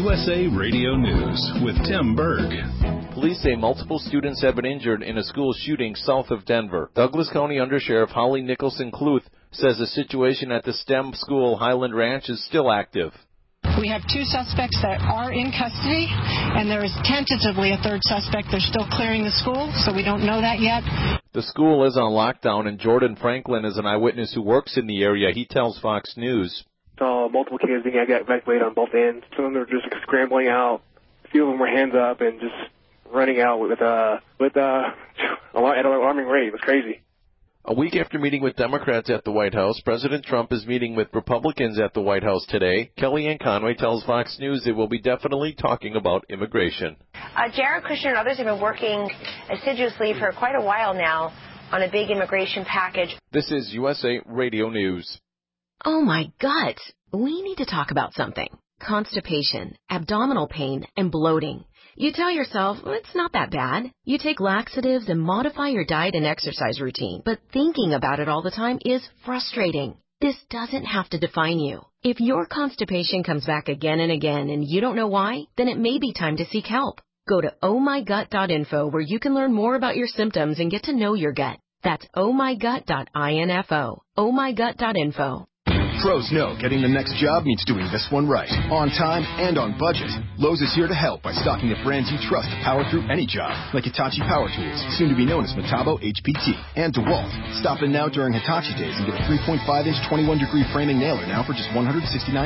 USA Radio News with Tim Berg. Police say multiple students have been injured in a school shooting south of Denver. Douglas County Undersheriff Holly Nicholson-Kluth says the situation at the STEM school Highland Ranch is still active. We have 2 suspects that are in custody, and there is tentatively a 3rd suspect. They're still clearing the school, so we don't know that yet. The school is on lockdown, and Jordan Franklin is an eyewitness who works in the area. He tells Fox News. Multiple kids being evacuated on both ends. Some of them are just scrambling out. A few of them were hands up and just running out with at an alarming rate. It was crazy. A week after meeting with Democrats at the White House, President Trump is meeting with Republicans at the White House today. Kellyanne Conway tells Fox News they will be definitely talking about immigration. Jared Kushner and others have been working assiduously for quite a while now on a big immigration package. This is USA Radio News. Oh, my gut. We need to talk about something. Constipation, abdominal pain, and bloating. You tell yourself, well, it's not that bad. You take laxatives and modify your diet and exercise routine. But thinking about it all the time is frustrating. This doesn't have to define you. If your constipation comes back again and again and you don't know why, then it may be time to seek help. Go to ohmygut.info where you can learn more about your symptoms and get to know your gut. That's ohmygut.info. ohmygut.info. Pros know getting the next job means doing this one right, on time and on budget. Lowe's is here to help by stocking the brands you trust to power through any job, like Hitachi Power Tools, soon to be known as Metabo HPT, and DeWalt. Stop in now during Hitachi Days and get a 3.5-inch 21-degree framing nailer now for just $169.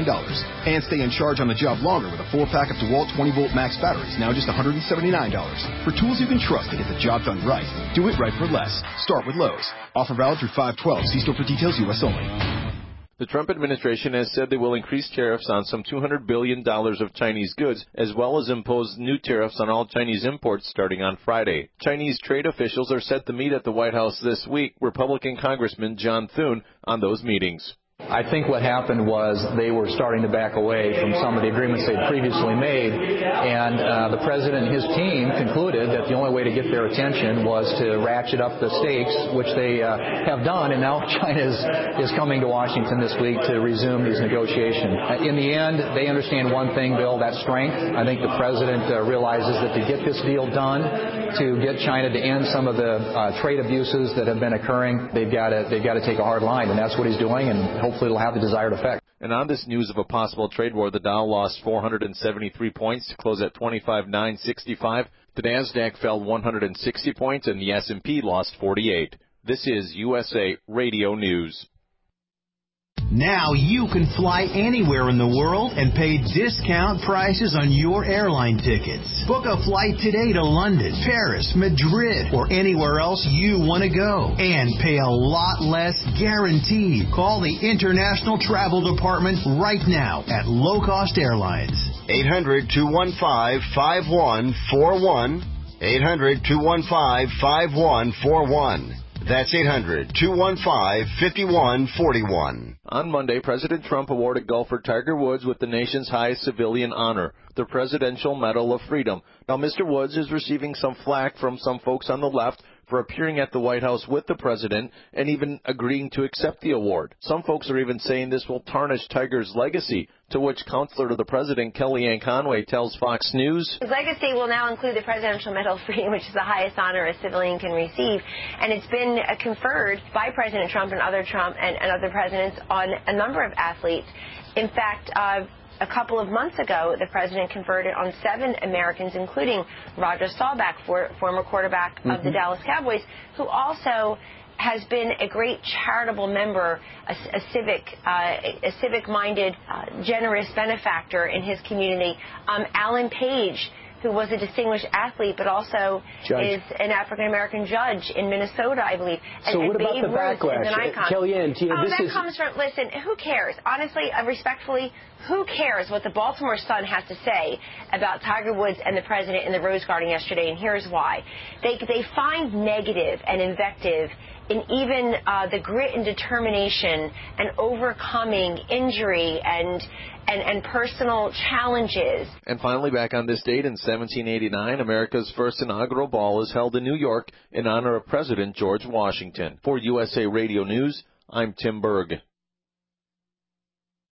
And stay in charge on the job longer with a 4-pack of DeWalt 20-volt max batteries, now just $179. For tools you can trust to get the job done right, do it right for less. Start with Lowe's. Offer valid through 5/12. See store for details, U.S. only. The Trump administration has said they will increase tariffs on some $200 billion of Chinese goods, as well as impose new tariffs on all Chinese imports starting on Friday. Chinese trade officials are set to meet at the White House this week, Republican Congressman John Thune on those meetings. I think what happened was they were starting to back away from some of the agreements they'd previously made, and the president and his team concluded that the only way to get their attention was to ratchet up the stakes, which they have done, and now China is coming to Washington this week to resume these negotiations. In the end, they understand one thing, Bill, that's strength. I think the president realizes that to get this deal done, to get China to end some of the trade abuses that have been occurring, they've got to take a hard line, and that's what he's doing, and hopefully it'll have the desired effect. And on this news of a possible trade war, the Dow lost 473 points to close at 25,965. The Nasdaq fell 160 points, and the S&P lost 48. This is USA Radio News. Now you can fly anywhere in the world and pay discount prices on your airline tickets. Book a flight today to London, Paris, Madrid, or anywhere else you want to go. And pay a lot less guaranteed. Call the International Travel Department right now at Low Cost Airlines. 800-215-5141. 800-215-5141. That's 800-215-5141. On Monday, President Trump awarded golfer Tiger Woods with the nation's highest civilian honor, the Presidential Medal of Freedom. Now, Mr. Woods is receiving some flack from some folks on the left for appearing at the White House with the president and even agreeing to accept the award. Some folks are even saying this will tarnish Tiger's legacy, to which counselor to the president, Kellyanne Conway, tells Fox News. His legacy will now include the Presidential Medal of Freedom, which is the highest honor a civilian can receive. And it's been conferred by President Trump and other presidents on a number of athletes. In fact, a couple of months ago, the president conferred it on 7 Americans, including Roger Staubach, former quarterback of the Dallas Cowboys, who also has been a great charitable member, a civic-minded, generous benefactor in his community. Alan Page, who was a distinguished athlete, but also is an African-American judge in Minnesota, I believe. So what about the backlash? Kellyanne, listen, who cares? Honestly, respectfully, who cares what the Baltimore Sun has to say about Tiger Woods and the president in the Rose Garden yesterday, and here's why. They find negative and invective in even the grit and determination and overcoming injury and personal challenges. And finally, back on this date in 1789, America's first inaugural ball is held in New York in honor of President George Washington. For USA Radio News, I'm Tim Berg.